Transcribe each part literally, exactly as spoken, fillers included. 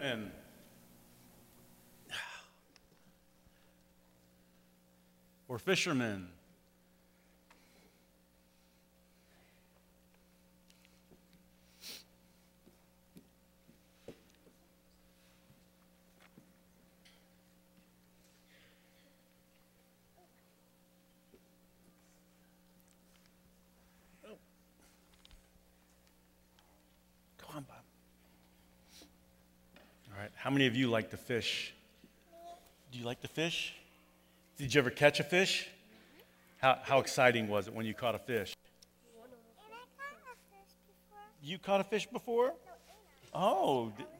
fishermen. Or fishermen. Come on, Bob. All right, how many of you like to fish? Do you like to fish? Did you ever catch a fish? How, how exciting was it when you caught a fish? And I caught a fish before. You caught a fish before? Oh, d-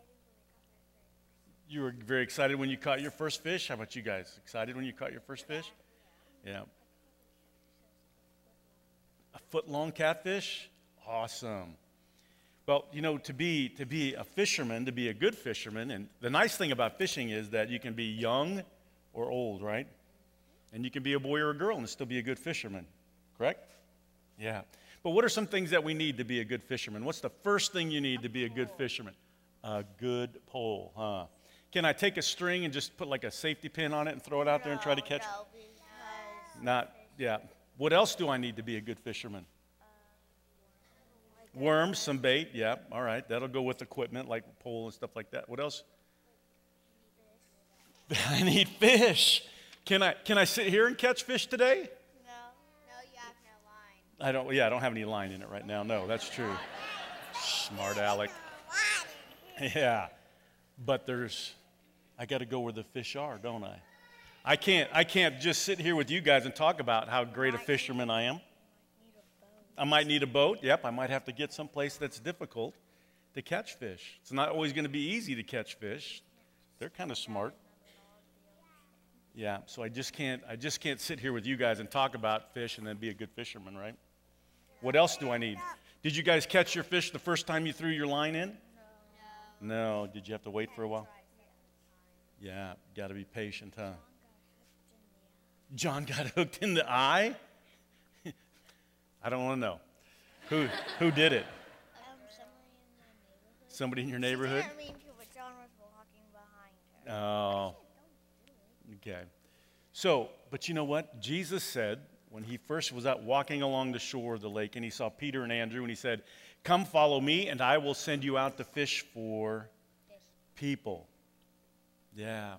you were very excited when you caught your first fish? How about you guys? Excited when you caught your first fish? Yeah. A foot-long catfish? Awesome. Well, you know, to be to be a fisherman, to be a good fisherman, and the nice thing about fishing is that you can be young or old, right? And you can be a boy or a girl and still be a good fisherman, correct? Yeah. But what are some things that we need to be a good fisherman? What's the first thing you need to be a good fisherman? A good pole, huh? Can I take a string and just put like a safety pin on it and throw it out there and try to catch? No, because Not, yeah. What else do I need to be a good fisherman? Worms, some bait, yeah, all right. That'll go with equipment like pole and stuff like that. What else? I need fish. Can I can I sit here and catch fish today? no, no, you have no line. I don't. Yeah, I don't have any line in it right now. No, that's true. Smart Alec. Yeah, but there's. I got to go where the fish are, don't I? I can't. I can't just sit here with you guys and talk about how great a fisherman I am. I might need a boat. Yep, I might have to get someplace that's difficult to catch fish. It's not always going to be easy to catch fish. They're kind of smart. Yeah, so I just can't I just can't sit here with you guys and talk about fish and then be a good fisherman, right? What else do I need? Did you guys catch your fish the first time you threw your line in? No. No. Did you have to wait for a while? Yeah, got to be patient, huh? John got hooked in the eye? I don't want to know. Who who did it? Um, somebody in the neighborhood. Somebody in your neighborhood? She didn't mean to, but John was walking behind her. Oh. Okay. So, but you know what? Jesus said when he first was out walking along the shore of the lake and he saw Peter and Andrew and he said, "Come follow me and I will send you out to fish for people." Yeah.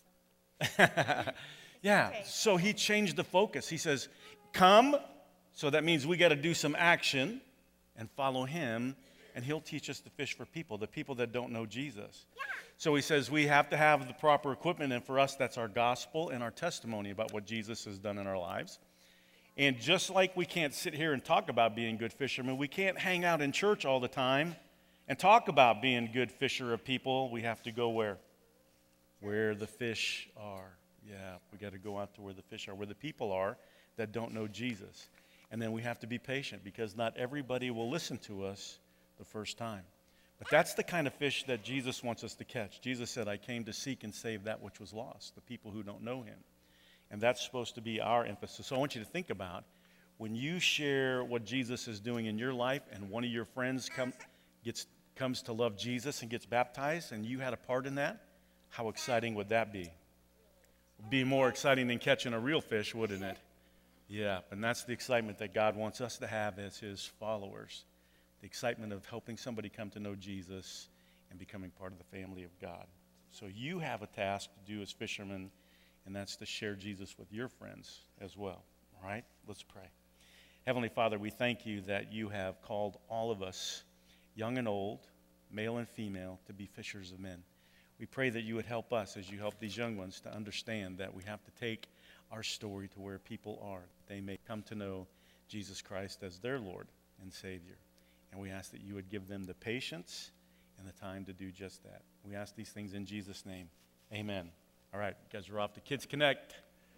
Yeah. So he changed the focus. He says, "Come." So that means we got to do some action and follow him, and he'll teach us to fish for people, the people that don't know Jesus. Yeah. So he says we have to have the proper equipment, and for us, that's our gospel and our testimony about what Jesus has done in our lives. And just like we can't sit here and talk about being good fishermen, we can't hang out in church all the time and talk about being good fisher of people. We have to go where? Where the fish are. Yeah, we got to go out to where the fish are, where the people are that don't know Jesus. And then we have to be patient because not everybody will listen to us the first time. But that's the kind of fish that Jesus wants us to catch. Jesus said, "I came to seek and save that which was lost," the people who don't know him. And that's supposed to be our emphasis. So I want you to think about when you share what Jesus is doing in your life and one of your friends come, gets, comes to love Jesus and gets baptized and you had a part in that, how exciting would that be? It'd be more exciting than catching a real fish, wouldn't it? Yeah, and that's the excitement that God wants us to have as his followers. The excitement of helping somebody come to know Jesus and becoming part of the family of God. So you have a task to do as fishermen, and that's to share Jesus with your friends as well. All right? Let's pray. Heavenly Father, we thank you that you have called all of us, young and old, male and female, to be fishers of men. We pray that you would help us as you help these young ones to understand that we have to take our story to where people are. They may come to know Jesus Christ as their Lord and Savior. And we ask that you would give them the patience and the time to do just that. We ask these things in Jesus' name. Amen. All right, you guys are off to Kids Connect.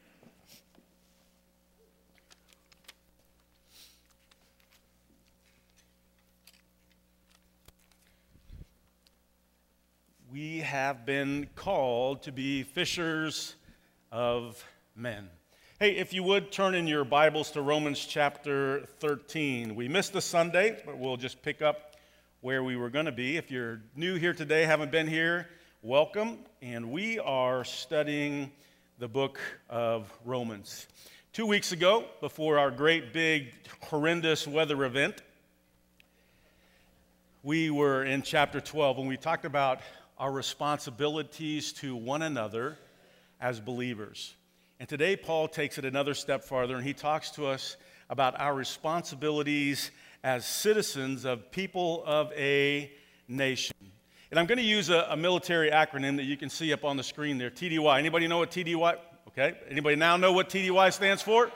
We have been called to be fishers of men. Hey, if you would, turn in your Bibles to Romans chapter thirteen. We missed a Sunday, but we'll just pick up where we were going to be. If you're new here today, haven't been here, welcome. And we are studying the book of Romans. Two weeks ago, before our great big horrendous weather event, we were in chapter twelve, and we talked about our responsibilities to one another as believers. And today, Paul takes it another step farther, and he talks to us about our responsibilities as citizens of people of a nation. And I'm going to use a, a military acronym that you can see up on the screen there, T D Y. Anybody know what T D Y? Okay. Anybody now know what T D Y stands for?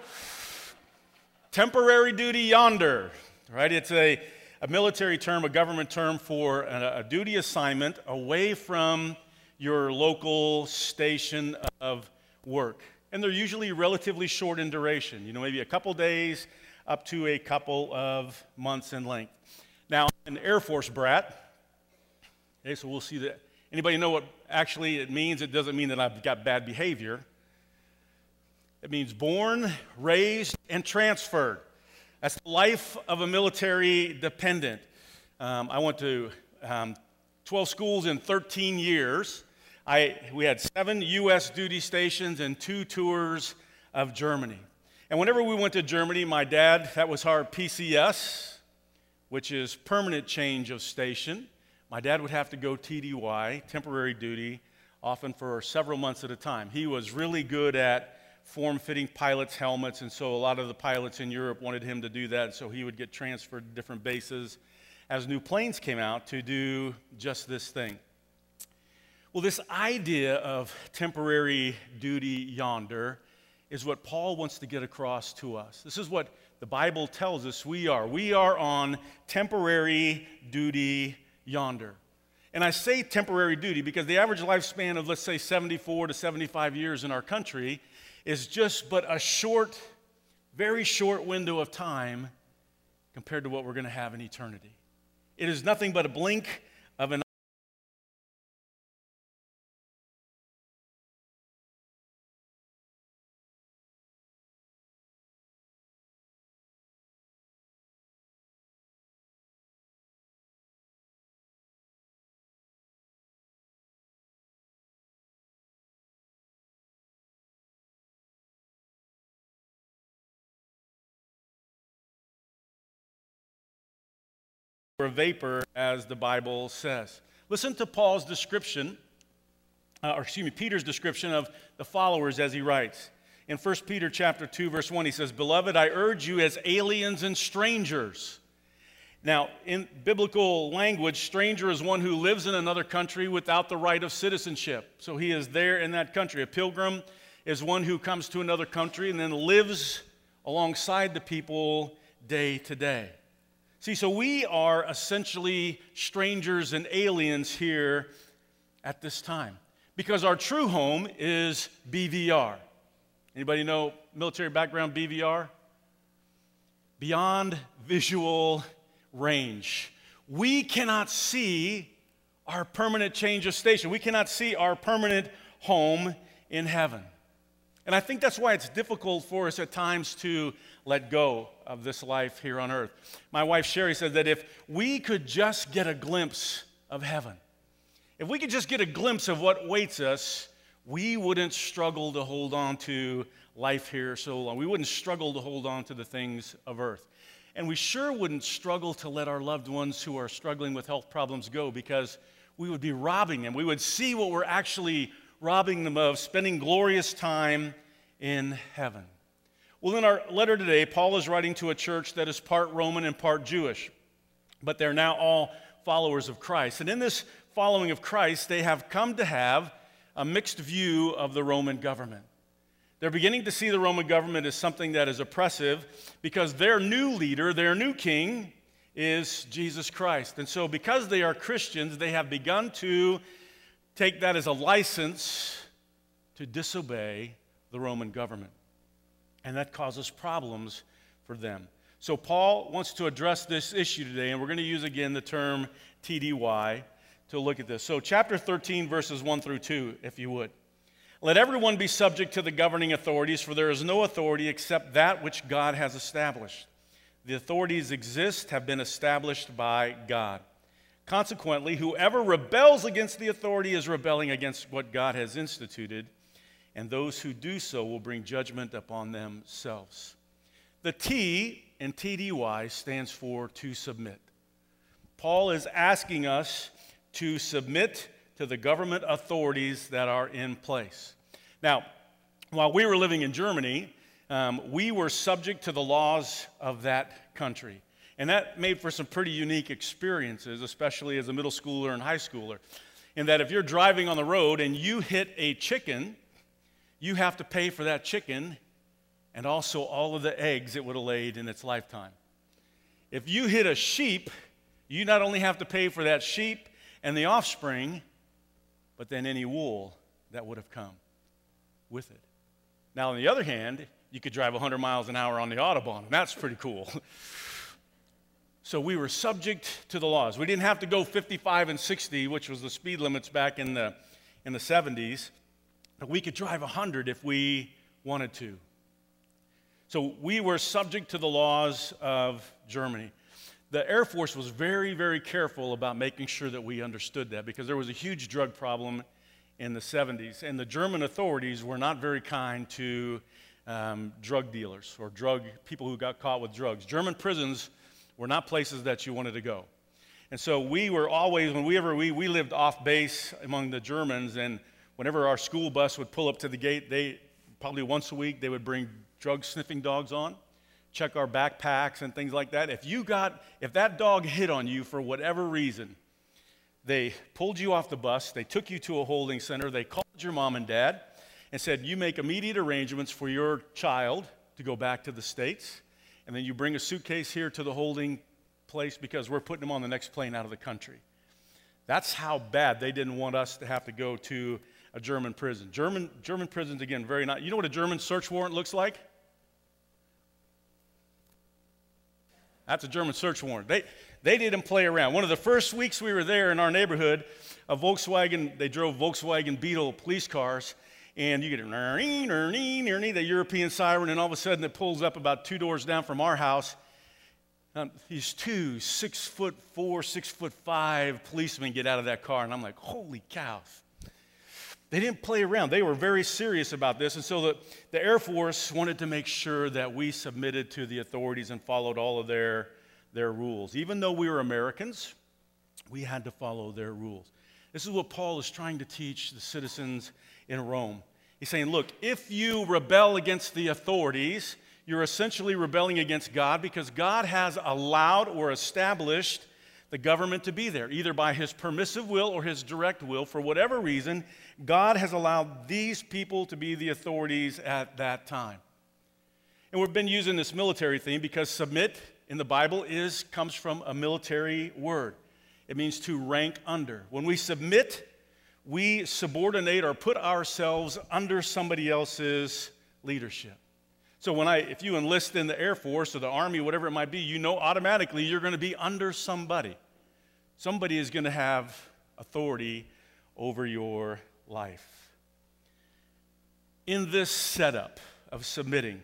Temporary duty yonder. Right? It's a, a military term, a government term for a, a duty assignment away from your local station of work. And they're usually relatively short in duration, you know, maybe a couple days up to a couple of months in length. Now, an Air Force brat, okay, so we'll see that. Anybody know what actually it means? It doesn't mean that I've got bad behavior. It means born, raised, and transferred. That's the life of a military dependent. Um, I went to um, twelve schools in thirteen years. I, we had seven U S duty stations and two tours of Germany. And whenever we went to Germany, my dad, that was our P C S, which is permanent change of station. My dad would have to go T D Y, temporary duty, often for several months at a time. He was really good at form-fitting pilots' helmets, and so a lot of the pilots in Europe wanted him to do that, so he would get transferred to different bases as new planes came out to do just this thing. Well, this idea of temporary duty yonder is what Paul wants to get across to us. This is what the Bible tells us we are. We are on temporary duty yonder. And I say temporary duty because the average lifespan of, let's say, seventy-four to seventy-five years in our country is just but a short, very short window of time compared to what we're going to have in eternity. It is nothing but a blink of an or a vapor, as the Bible says. Listen to Paul's description, uh, or excuse me, Peter's description of the followers as he writes. In First Peter chapter two, verse one, he says, "Beloved, I urge you as aliens and strangers." Now, in biblical language, stranger is one who lives in another country without the right of citizenship. So he is there in that country. A pilgrim is one who comes to another country and then lives alongside the people day to day. See, so we are essentially strangers and aliens here at this time because our true home is B V R. Anybody know military background B V R? Beyond visual range. We cannot see our permanent change of station. We cannot see our permanent home in heaven. And I think that's why it's difficult for us at times to let go of this life here on earth. My wife Sherry said that if we could just get a glimpse of heaven, if we could just get a glimpse of what waits us, we wouldn't struggle to hold on to life here so long. We wouldn't struggle to hold on to the things of earth. And we sure wouldn't struggle to let our loved ones who are struggling with health problems go because we would be robbing them. We would see what we're actually robbing them of, spending glorious time in heaven. Well, in our letter today, Paul is writing to a church that is part Roman and part Jewish, but they're now all followers of Christ. And in this following of Christ, they have come to have a mixed view of the Roman government. They're beginning to see the Roman government as something that is oppressive because their new leader, their new king, is Jesus Christ. And so because they are Christians, they have begun to take that as a license to disobey the Roman government. And that causes problems for them. So Paul wants to address this issue today, and we're going to use again the term T D Y to look at this. So chapter thirteen, verses one through two, if you would. Let everyone be subject to the governing authorities, for there is no authority except that which God has established. The authorities exist, have been established by God. Consequently, whoever rebels against the authority is rebelling against what God has instituted, and those who do so will bring judgment upon themselves. The T in T D Y stands for to submit. Paul is asking us to submit to the government authorities that are in place. Now, while we were living in Germany, um, we were subject to the laws of that country. And that made for some pretty unique experiences, especially as a middle schooler and high schooler, in that if you're driving on the road and you hit a chicken, you have to pay for that chicken and also all of the eggs it would have laid in its lifetime. If you hit a sheep, you not only have to pay for that sheep and the offspring, but then any wool that would have come with it. Now, on the other hand, you could drive one hundred miles an hour on the Autobahn, and that's pretty cool. So we were subject to the laws. We didn't have to go fifty-five and sixty, which was the speed limits back in the, in the seventies, but we could drive one hundred if we wanted to. So we were subject to the laws of Germany. The Air Force was very, very careful about making sure that we understood that, because there was a huge drug problem in the seventies, and the German authorities were not very kind to um, drug dealers or drug people who got caught with drugs. German prisons were not places that you wanted to go. And so we were always, when we ever, we, we lived off base among the Germans, and whenever our school bus would pull up to the gate, they, probably once a week, they would bring drug sniffing dogs on, check our backpacks and things like that. If you got, if that dog hit on you for whatever reason, they pulled you off the bus, they took you to a holding center, they called your mom and dad and said, you make immediate arrangements for your child to go back to the States, and then you bring a suitcase here to the holding place because we're putting them on the next plane out of the country. That's how bad they didn't want us to have to go to a German prison. German, German prisons, again, very nice. You know what a German search warrant looks like? That's a German search warrant. They, they didn't play around. One of the first weeks we were there in our neighborhood, a Volkswagen, they drove Volkswagen Beetle police cars, and you get a the European siren, and all of a sudden it pulls up about two doors down from our house. Um, these two six foot four, six foot five policemen get out of that car, and I'm like, holy cow. They didn't play around. They were very serious about this, and so the, the Air Force wanted to make sure that we submitted to the authorities and followed all of their, their rules. Even though we were Americans, we had to follow their rules. This is what Paul is trying to teach the citizens in Rome. He's saying, look, if you rebel against the authorities, you're essentially rebelling against God, because God has allowed or established the government to be there, either by his permissive will or his direct will. For whatever reason, God has allowed these people to be the authorities at that time. And we've been using this military theme because submit in the Bible is comes from a military word. It means to rank under. When we submit, we subordinate or put ourselves under somebody else's leadership. So when I, if you enlist in the Air Force or the Army, whatever it might be, you know automatically you're going to be under somebody. Somebody is going to have authority over your life. In this setup of submitting,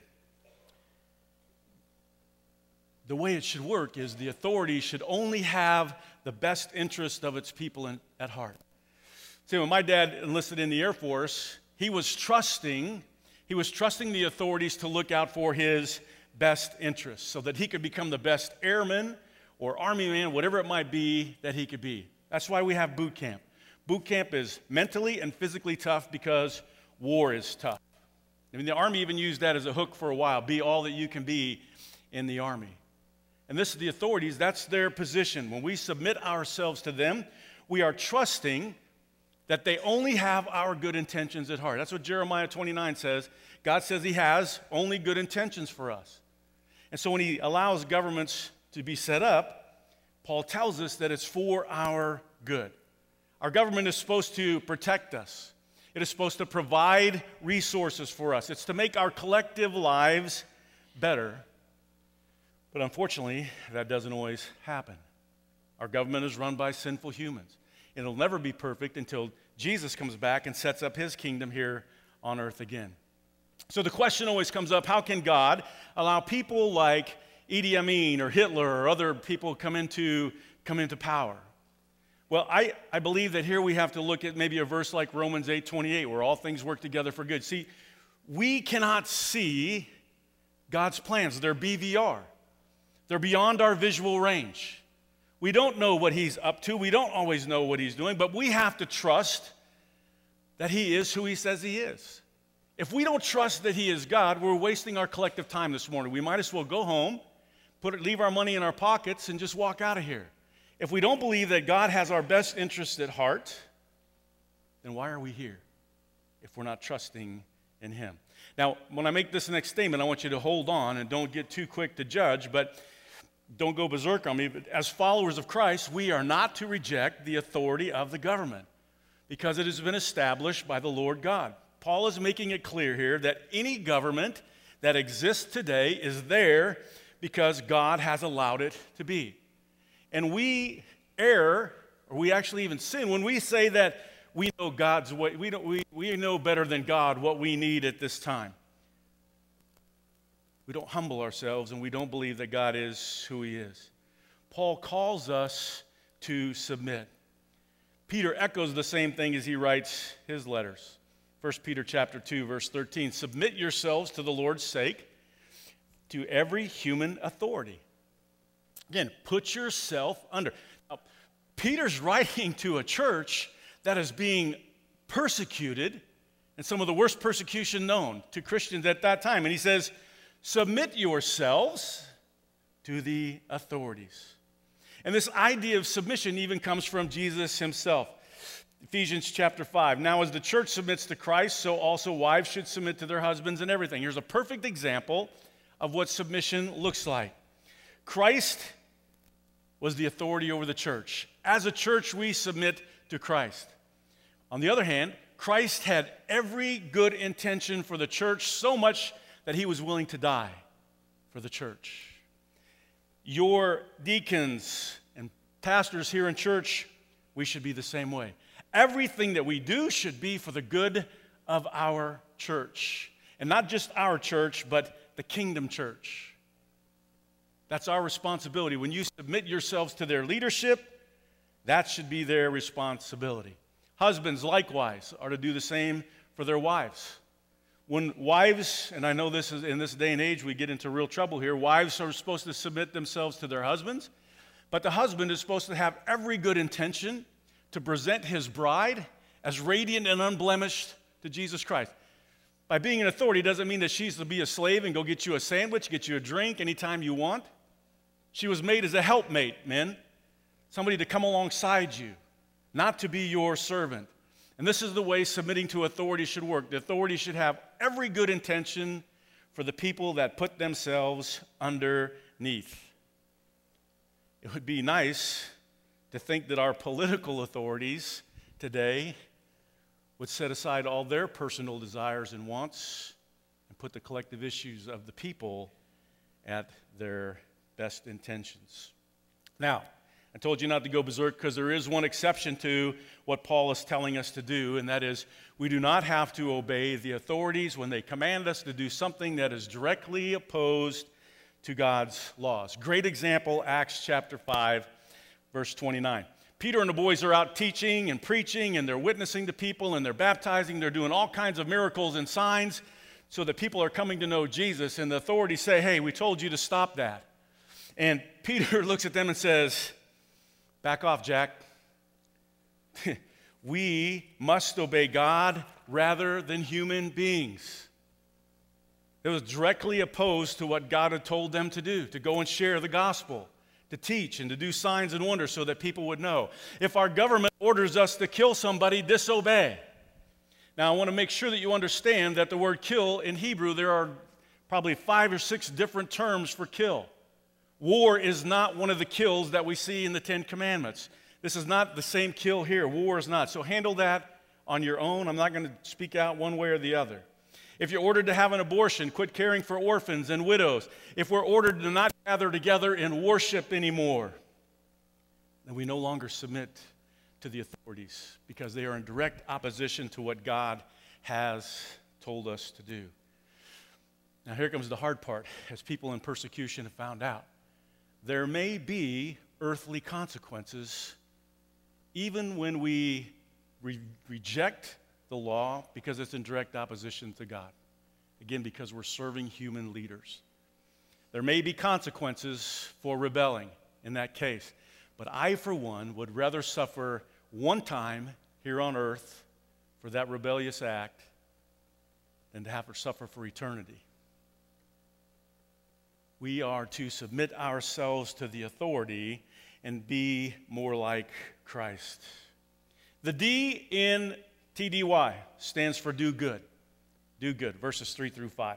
the way it should work is the authority should only have the best interest of its people in, at heart. See, when my dad enlisted in the Air Force, he was trusting He was trusting the authorities to look out for his best interests so that he could become the best airman or army man, whatever it might be that he could be. That's why we have boot camp. Boot camp is mentally and physically tough because war is tough. I mean, the Army even used that as a hook for a while. Be all that you can be in the Army. And this is the authorities, that's their position. When we submit ourselves to them, we are trusting that they only have our good intentions at heart. That's what Jeremiah twenty-nine says. God says he has only good intentions for us. And so when he allows governments to be set up, Paul tells us that it's for our good. Our government is supposed to protect us. It is supposed to provide resources for us. It's to make our collective lives better. But unfortunately, that doesn't always happen. Our government is run by sinful humans. It'll never be perfect until Jesus comes back and sets up his kingdom here on earth again. So the question always comes up, how can God allow people like Idi Amin or Hitler or other people come into, come into power? Well, I, I believe that here we have to look at maybe a verse like Romans eight twenty-eight, where all things work together for good. See, we cannot see God's plans. They're B V R. They're beyond our visual range. We don't know what he's up to. We don't always know what he's doing, but we have to trust that he is who he says he is. If we don't trust that he is God, we're wasting our collective time this morning. We might as well go home, put it, leave our money in our pockets, and just walk out of here. If we don't believe that God has our best interest at heart, then why are we here if we're not trusting in him? Now, when I make this next statement, I want you to hold on and don't get too quick to judge, but don't go berserk on me. But as followers of Christ, we are not to reject the authority of the government because it has been established by the Lord God. Paul is making it clear here that any government that exists today is there because God has allowed it to be. And we err, or we actually even sin, when we say that we know God's way. We, don't, we, we know better than God what we need at this time. We don't humble ourselves, and we don't believe that God is who he is. Paul calls us to submit. Peter echoes the same thing as he writes his letters. First Peter chapter two, verse thirteen, submit yourselves to the Lord's sake to every human authority. Again, put yourself under. Now, Peter's writing to a church that is being persecuted, and some of the worst persecution known to Christians at that time. And he says, submit yourselves to the authorities. And this idea of submission even comes from Jesus himself. Ephesians chapter five, now as the church submits to Christ, so also wives should submit to their husbands and everything. Here's a perfect example of what submission looks like. Christ was the authority over the church. As a church, we submit to Christ. On the other hand, Christ had every good intention for the church, so much that he was willing to die for the church. Your deacons and pastors here in church, we should be the same way. Everything that we do should be for the good of our church. And not just our church, but the kingdom church. That's our responsibility. When you submit yourselves to their leadership, that should be their responsibility. Husbands, likewise, are to do the same for their wives. When wives, and I know this is in this day and age, we get into real trouble here, wives are supposed to submit themselves to their husbands, but the husband is supposed to have every good intention to present his bride as radiant and unblemished to Jesus Christ. By being an authority doesn't mean that she's to be a slave and go get you a sandwich, get you a drink anytime you want. She was made as a helpmate, men. Somebody to come alongside you, not to be your servant. And this is the way submitting to authority should work. The authority should have every good intention for the people that put themselves underneath. It would be nice to think that our political authorities today would set aside all their personal desires and wants and put the collective issues of the people at their best intentions. Now, I told you not to go berserk because there is one exception to what Paul is telling us to do, and that is we do not have to obey the authorities when they command us to do something that is directly opposed to God's laws. Great example, Acts chapter five, verse twenty-nine. Peter and the boys are out teaching and preaching, and they're witnessing to people, and they're baptizing. They're doing all kinds of miracles and signs so that people are coming to know Jesus, and the authorities say, hey, we told you to stop that. And Peter looks at them and says, back off, Jack. We must obey God rather than human beings. It was directly opposed to what God had told them to do, to go and share the gospel, to teach and to do signs and wonders so that people would know. If our government orders us to kill somebody, disobey. Now, I want to make sure that you understand that the word kill in Hebrew, there are probably five or six different terms for kill. War is not one of the kills that we see in the Ten Commandments. This is not the same kill here. War is not. So handle that on your own. I'm not going to speak out one way or the other. If you're ordered to have an abortion, quit caring for orphans and widows. If we're ordered to not gather together and worship anymore, then we no longer submit to the authorities because they are in direct opposition to what God has told us to do. Now here comes the hard part, as people in persecution have found out. There may be earthly consequences even when we re- reject the law because it's in direct opposition to God. Again, because we're serving human leaders. There may be consequences for rebelling in that case, but I, for one, would rather suffer one time here on earth for that rebellious act than to have to suffer for eternity. We are to submit ourselves to the authority and be more like Christ. The D in T D Y stands for do good. Do good, verses three through five.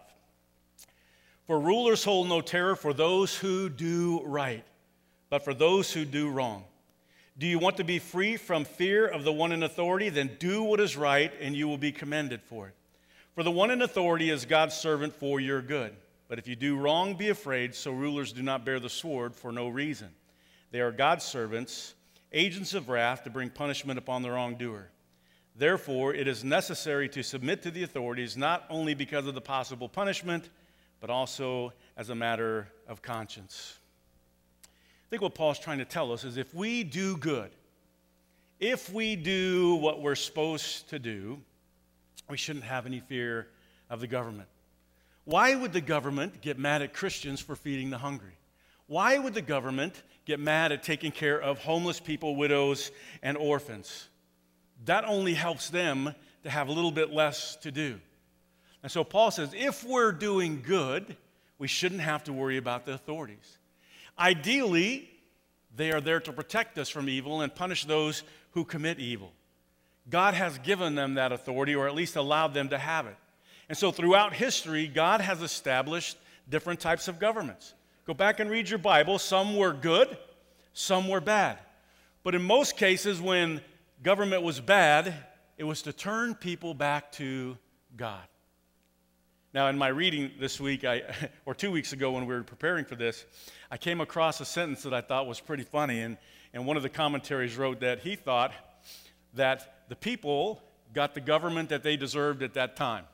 For rulers hold no terror for those who do right, but for those who do wrong. Do you want to be free from fear of the one in authority? Then do what is right, and you will be commended for it. For the one in authority is God's servant for your good. But if you do wrong, be afraid, so rulers do not bear the sword for no reason. They are God's servants, agents of wrath to bring punishment upon the wrongdoer. Therefore, it is necessary to submit to the authorities, not only because of the possible punishment, but also as a matter of conscience. I think what Paul's trying to tell us is if we do good, if we do what we're supposed to do, we shouldn't have any fear of the government. Why would the government get mad at Christians for feeding the hungry? Why would the government get mad at taking care of homeless people, widows, and orphans? That only helps them to have a little bit less to do. And so Paul says, if we're doing good, we shouldn't have to worry about the authorities. Ideally, they are there to protect us from evil and punish those who commit evil. God has given them that authority, or at least allowed them to have it. And so throughout history, God has established different types of governments. Go back and read your Bible. Some were good, some were bad. But in most cases, when government was bad, it was to turn people back to God. Now, in my reading this week, I, or two weeks ago when we were preparing for this, I came across a sentence that I thought was pretty funny, and, and one of the commentaries wrote that he thought that the people got the government that they deserved at that time.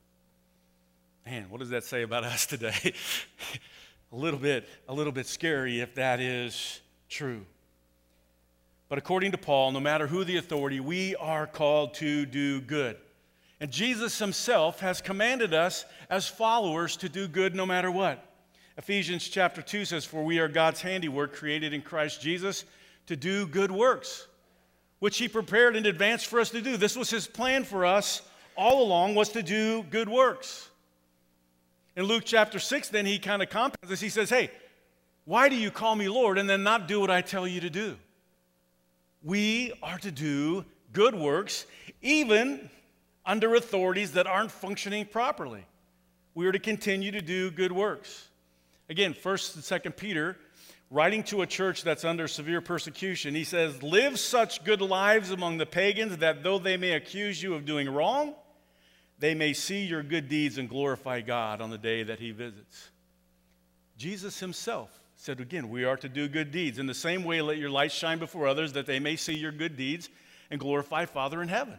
Man, what does that say about us today? a little bit, a little bit scary if that is true. But according to Paul, no matter who the authority, we are called to do good. And Jesus himself has commanded us as followers to do good no matter what. Ephesians chapter two says, for we are God's handiwork, created in Christ Jesus to do good works, which he prepared in advance for us to do. This was his plan for us all along, was to do good works. In Luke chapter six, then he kind of compounds this. He says, hey, why do you call me Lord and then not do what I tell you to do? We are to do good works, even under authorities that aren't functioning properly. We are to continue to do good works. Again, First and Second Peter, writing to a church that's under severe persecution, he says, live such good lives among the pagans that though they may accuse you of doing wrong, they may see your good deeds and glorify God on the day that he visits. Jesus himself said, again, we are to do good deeds. In the same way, let your light shine before others that they may see your good deeds and glorify Father in heaven.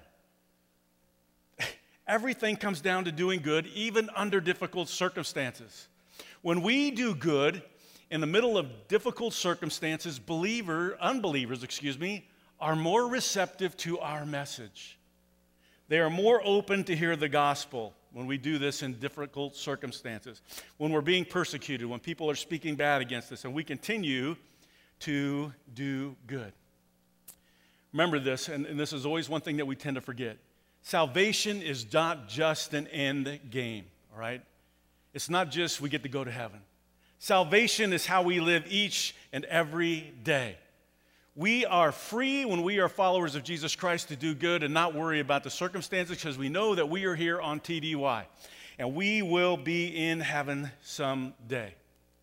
Everything comes down to doing good, even under difficult circumstances. When we do good in the middle of difficult circumstances, believer, unbelievers, excuse me, are more receptive to our message. They are more open to hear the gospel when we do this in difficult circumstances, when we're being persecuted, when people are speaking bad against us, and we continue to do good. Remember this, and, and this is always one thing that we tend to forget. Salvation is not just an end game, all right? It's not just we get to go to heaven. Salvation is how we live each and every day. We are free when we are followers of Jesus Christ to do good and not worry about the circumstances, because we know that we are here on T D Y and we will be in heaven someday.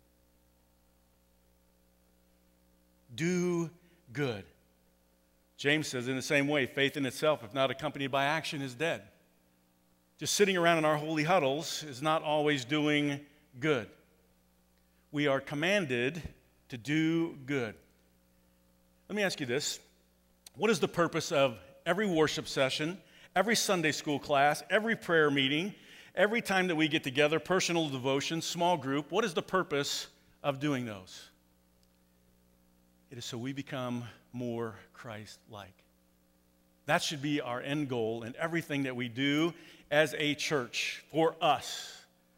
Do good. James says in the same way, faith in itself, if not accompanied by action, is dead. Just sitting around in our holy huddles is not always doing good. We are commanded to do good. Let me ask you this. What is the purpose of every worship session, every Sunday school class, every prayer meeting, every time that we get together, personal devotion, small group? What is the purpose of doing those? It is so we become more Christ-like. That should be our end goal in everything that we do as a church for us.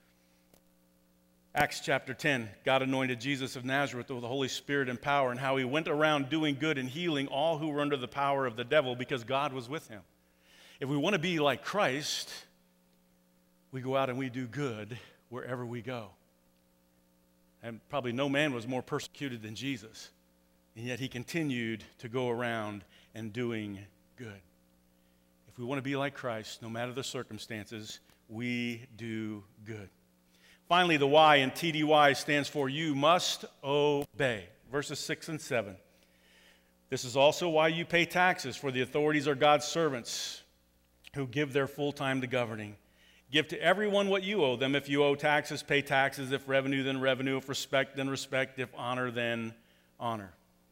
Acts chapter ten, God anointed Jesus of Nazareth with the Holy Spirit and power, and how he went around doing good and healing all who were under the power of the devil because God was with him. If we want to be like Christ, we go out and we do good wherever we go. And probably no man was more persecuted than Jesus, and yet he continued to go around and doing good. If we want to be like Christ, no matter the circumstances, we do good. Finally, the Y in T D Y stands for you must obey. Verses six and seven. This is also why you pay taxes, for the authorities are God's servants who give their full time to governing. Give to everyone what you owe them. If you owe taxes, pay taxes. If revenue, then revenue. If respect, then respect. If honor, then honor.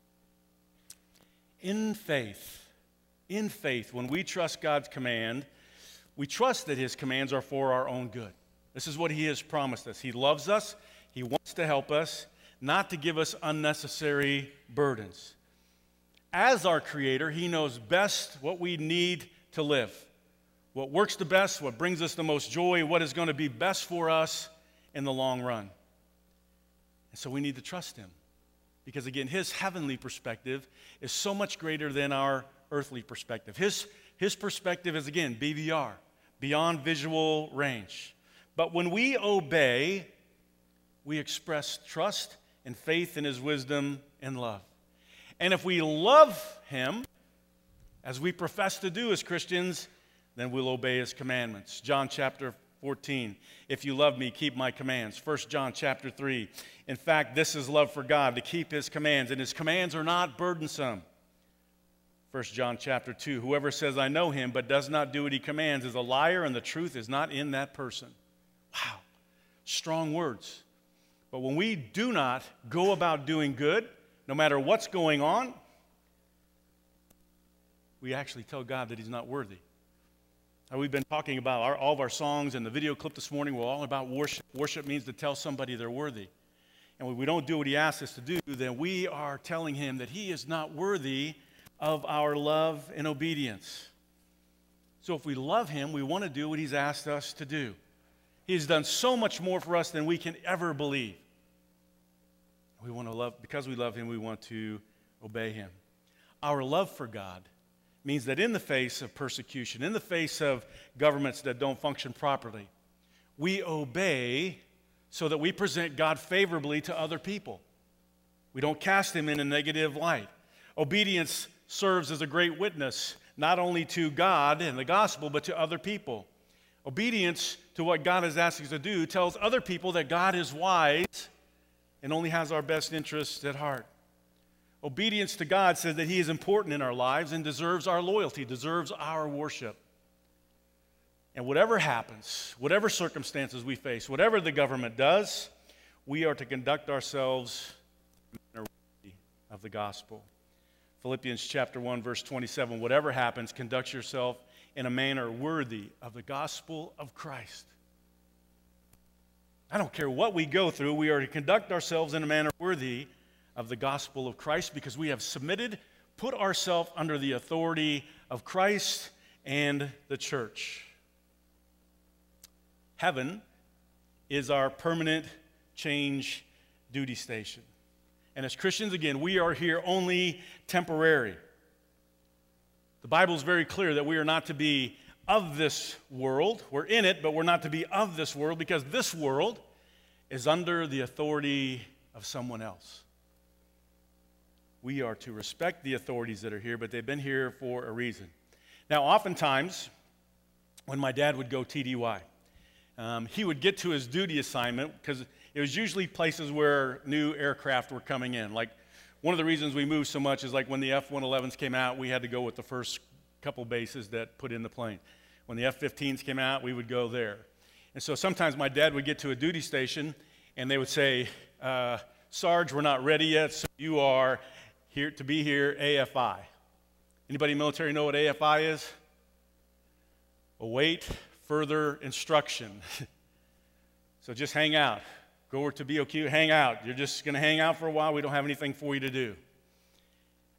In faith, in faith, when we trust God's command, we trust that his commands are for our own good. This is what he has promised us. He loves us. He wants to help us, not to give us unnecessary burdens. As our Creator, he knows best what we need to live, what works the best, what brings us the most joy, what is going to be best for us in the long run. And so we need to trust him, because again, his heavenly perspective is so much greater than our earthly perspective. His, his perspective is, again, B V R, beyond visual range. But when we obey, we express trust and faith in his wisdom and love. And if we love him, as we profess to do as Christians, then we'll obey his commandments. John chapter fourteen, if you love me, keep my commands. First John chapter three, in fact, this is love for God, to keep his commands, and his commands are not burdensome. First John chapter two, whoever says I know him but does not do what he commands is a liar, and the truth is not in that person. Wow, strong words. But when we do not go about doing good, no matter what's going on, we actually tell God that he's not worthy. Now, we've been talking about our, all of our songs, and the video clip this morning were all about worship. Worship means to tell somebody they're worthy. And when we don't do what he asks us to do, then we are telling him that he is not worthy of our love and obedience. So if we love him, we want to do what he's asked us to do. He has done so much more for us than we can ever believe. We want to love, because we love him, we want to obey him. Our love for God means that in the face of persecution, in the face of governments that don't function properly, we obey so that we present God favorably to other people. We don't cast him in a negative light. Obedience serves as a great witness, not only to God and the gospel, but to other people. Obedience to what God has asked us to do tells other people that God is wise and only has our best interests at heart. Obedience to God says that he is important in our lives and deserves our loyalty, deserves our worship. And whatever happens, whatever circumstances we face, whatever the government does, we are to conduct ourselves in the manner of the gospel. Philippians chapter one, verse twenty-seven, whatever happens, conduct yourself in a manner worthy of the gospel of Christ. I don't care what we go through, we are to conduct ourselves in a manner worthy of the gospel of Christ, because we have submitted, put ourselves under the authority of Christ and the church. Heaven is our permanent change duty station. And as Christians, again, we are here only temporary. The Bible is very clear that we are not to be of this world. We're in it, but we're not to be of this world, because this world is under the authority of someone else. We are to respect the authorities that are here, but they've been here for a reason. Now, oftentimes, when my dad would go T D Y, um, he would get to his duty assignment, because it was usually places where new aircraft were coming in. Like, one of the reasons we moved so much is like when the F one elevens came out, we had to go with the first couple bases that put in the plane. When the F fifteens came out, we would go there. And so sometimes my dad would get to a duty station, and they would say, uh, Sarge, we're not ready yet, so you are here to be here, A F I. Anybody in the military know what A F I is? Await further instruction. So just hang out. Go over to B O Q, hang out. You're just going to hang out for a while. We don't have anything for you to do.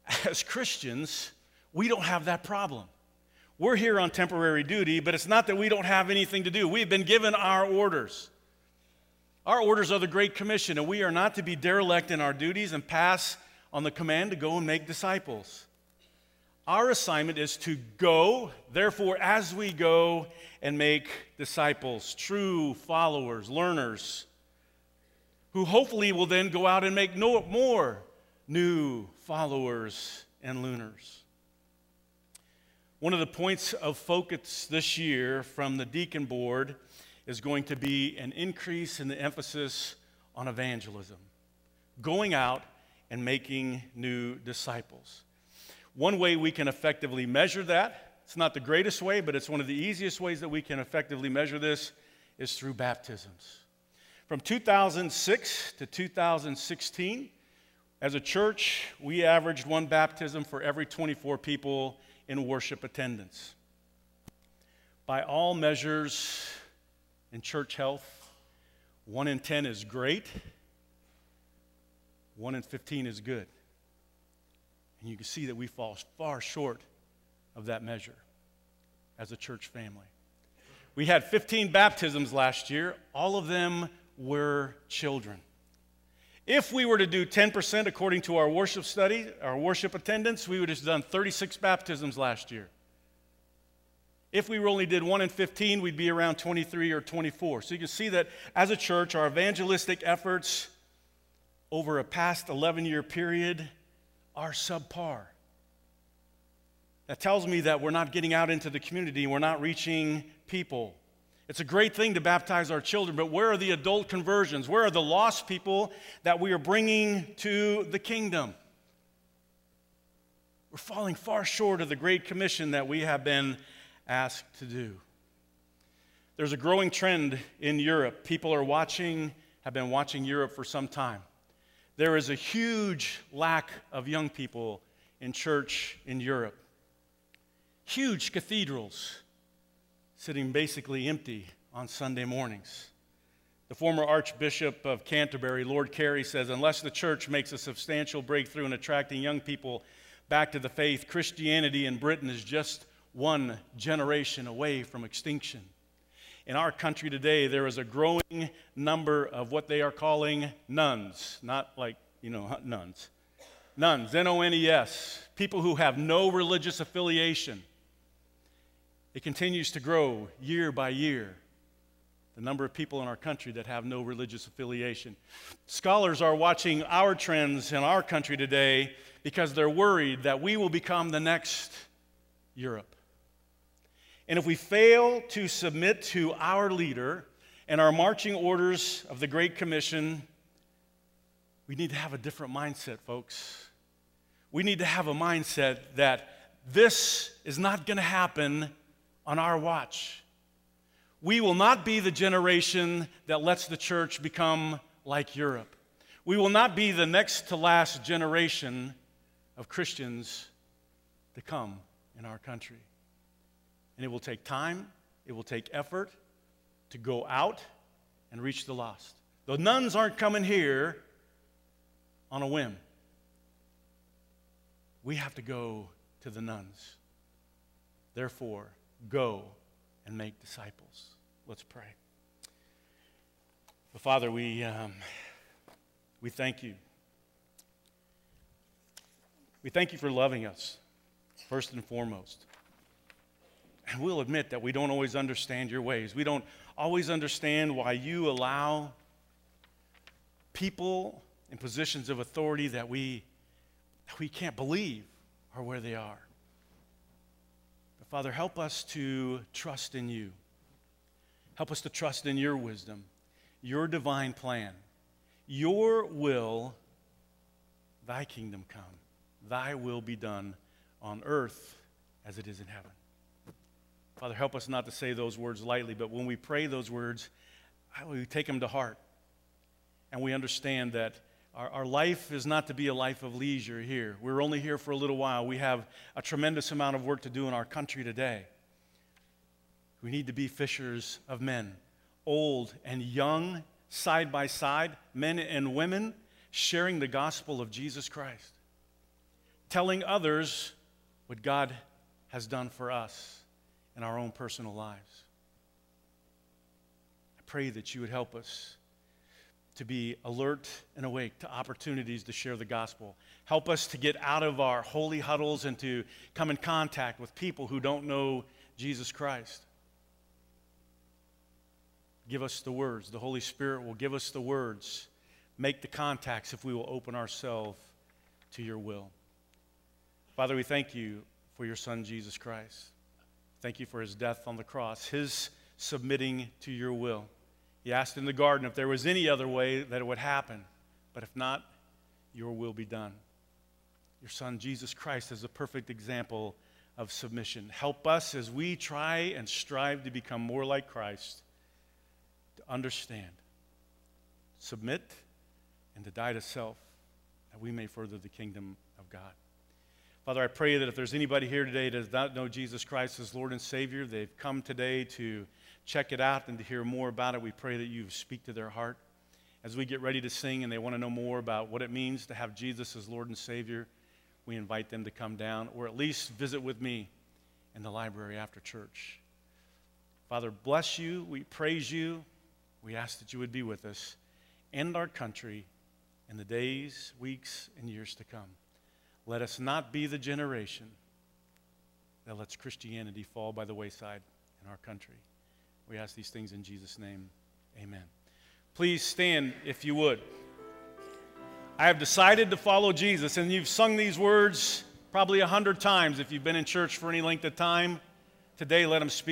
as Christians, we don't have that problem. We're here on temporary duty, but it's not that we don't have anything to do. We've been given our orders. Our orders are the Great Commission, and we are not to be derelict in our duties and pass on the command to go and make disciples. Our assignment is to go, therefore, as we go and make disciples, true followers, learners, who hopefully will then go out and make no more new followers and learners. One of the points of focus this year from the deacon board is going to be an increase in the emphasis on evangelism, going out and making new disciples. One way we can effectively measure that, it's not the greatest way, but it's one of the easiest ways that we can effectively measure this, is through baptisms. From two thousand six to two thousand sixteen, as a church, we averaged one baptism for every twenty-four people in worship attendance. By all measures in church health, one in ten is great, one in fifteen is good. And you can see that we fall far short of that measure as a church family. We had fifteen baptisms last year. All of them were children. If we were to do ten percent according to our worship study, our worship attendance, we would have done thirty-six baptisms last year. If we only did one in fifteen, we'd be around twenty-three or twenty-four. So you can see that as a church, our evangelistic efforts over a past eleven-year period are subpar. That tells me that we're not getting out into the community, we're not reaching people. It's a great thing to baptize our children, but where are the adult conversions? Where are the lost people that we are bringing to the kingdom? We're falling far short of the Great Commission that we have been asked to do. There's a growing trend in Europe. People are watching, have been watching Europe for some time. There is a huge lack of young people in church in Europe. Huge cathedrals sitting basically empty on Sunday mornings. The former Archbishop of Canterbury, Lord Carey, says, unless the church makes a substantial breakthrough in attracting young people back to the faith, Christianity in Britain is just one generation away from extinction. In our country today, there is a growing number of what they are calling nuns, not like, you know, nuns. Nuns, N O N E S, people who have no religious affiliation. It continues to grow year by year, the number of people in our country that have no religious affiliation. Scholars are watching our trends in our country today because they're worried that we will become the next Europe. And if we fail to submit to our leader and our marching orders of the Great Commission, we need to have a different mindset, folks. We need to have a mindset that this is not going to happen on our watch. We will not be the generation that lets the church become like Europe. We will not be the next to last generation of Christians to come in our country. And it will take time, it will take effort to go out and reach the lost. The nuns aren't coming here on a whim. We have to go to the nuns. Therefore, go and make disciples. Let's pray. But Father, we, um, we thank you. We thank you for loving us, first and foremost. And we'll admit that we don't always understand your ways. We don't always understand why you allow people in positions of authority that we, that we can't believe are where they are. But Father, help us to trust in you. Help us to trust in your wisdom, your divine plan, your will, thy kingdom come, thy will be done on earth as it is in heaven. Father, help us not to say those words lightly, but when we pray those words, we take them to heart. And we understand that our, our life is not to be a life of leisure here. We're only here for a little while. We have a tremendous amount of work to do in our country today. We need to be fishers of men, old and young, side by side, men and women, sharing the gospel of Jesus Christ. telling others what God has done for us in our own personal lives. I pray that you would help us to be alert and awake to opportunities to share the gospel. Help us to get out of our holy huddles and to come in contact with people who don't know Jesus Christ. Give us the words. The Holy Spirit will give us the words. Make the contacts if we will open ourselves to your will. Father, we thank you for your Son, Jesus Christ. Thank you for his death on the cross, his submitting to your will. He asked in the garden if there was any other way that it would happen, but if not, your will be done. Your Son, Jesus Christ, is a perfect example of submission. Help us as we try and strive to become more like Christ, to understand, submit, and to die to self, that we may further the kingdom of God. Father, I pray that if there's anybody here today that does not know Jesus Christ as Lord and Savior, they've come today to check it out and to hear more about it, we pray that you speak to their heart. As we get ready to sing and they want to know more about what it means to have Jesus as Lord and Savior, we invite them to come down or at least visit with me in the library after church. Father, bless you. We praise you. We ask that you would be with us and our country in the days, weeks, and years to come. Let us not be the generation that lets Christianity fall by the wayside in our country. We ask these things in Jesus' name. Amen. Please stand if you would. I have decided to follow Jesus, and you've sung these words probably a hundred times if you've been in church for any length of time. Today, let them speak.